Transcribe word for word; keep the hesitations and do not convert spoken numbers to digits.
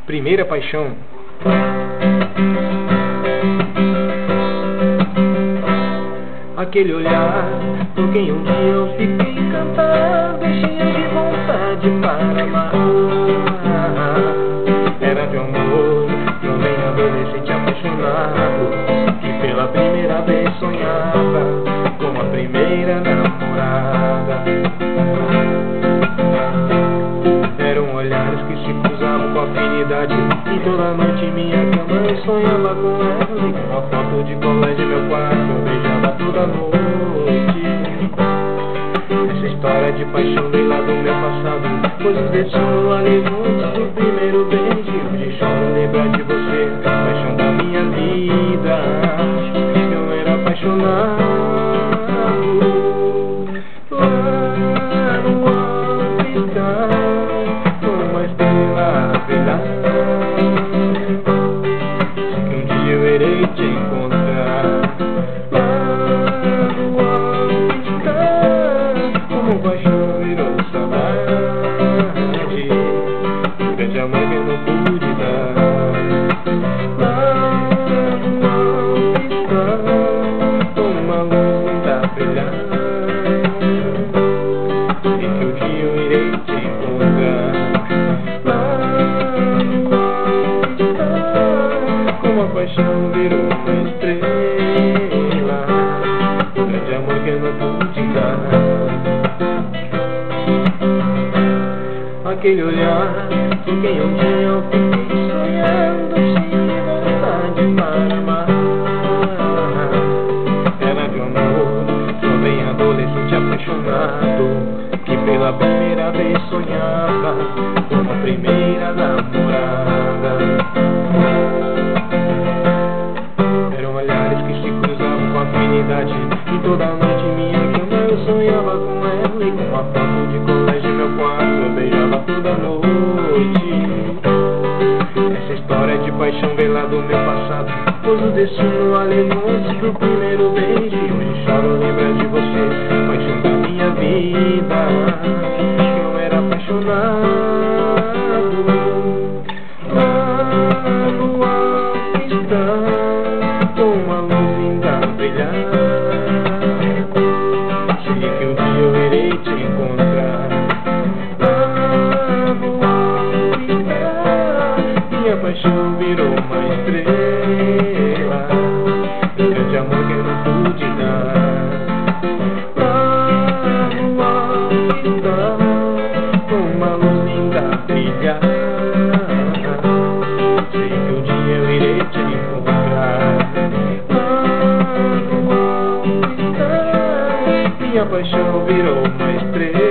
Primeira paixão. Aquele olhar por quem um dia eu fiquei encantado, cheio de vontade para amar. Era de amor, jovem adolescente apaixonado, que pela primeira vez sonhava com a primeira namorada. Eram olhares que se cruzavam com afinidade, e toda noite em minha cama eu sonhava com ela, e com uma foto de colégio em meu quarto eu beijava toda noite. Essa história de paixão veio lá do meu passado, pois os dedos no alimentos do primeiro beijo. Hoje choro lembrar de você, paixão da minha vida. Eu era apaixonado. Lá no alto está uma estrela a brilhar. Sei que um dia eu irei te encontrar. Lá no alto está, como paixão virou saudade, um grande amor que eu não pude dar. Lá no alto está uma luz linda a brilhar. Sei que um dia eu irei te encontrar. Lá no alto está, como a paixão virou uma estrela, um grande amor que eu não pude dar. Aquele olhar por quem um dia eu fiquei sonhando, cheio de vontade para amar. Era de amor, jovem adolescente apaixonado, que pela primeira vez sonhava com a primeira namorada. Eram olhares que se cruzavam com afinidade, e toda noite em minha cama eu sonhava com ela, e com uma foto de colégio em meu quarto eu beijava toda noite. Essa história de paixão veio lá do meu passado, pois o destino alegou antes do primeiro beijo. Hoje choro lembrar de você, paixão da minha vida. Eu era apaixonado. Lá no alto está uma luz linda a brilhar. Sei que um dia eu irei te encontrar. Lá no alto está, minha paixão virou uma estrela, um grande amor que eu não pude dar. Lá no alto está uma luz linda a brilhar. Sei que um dia eu irei te encontrar. Lá no alto está, minha paixão virou uma estrela.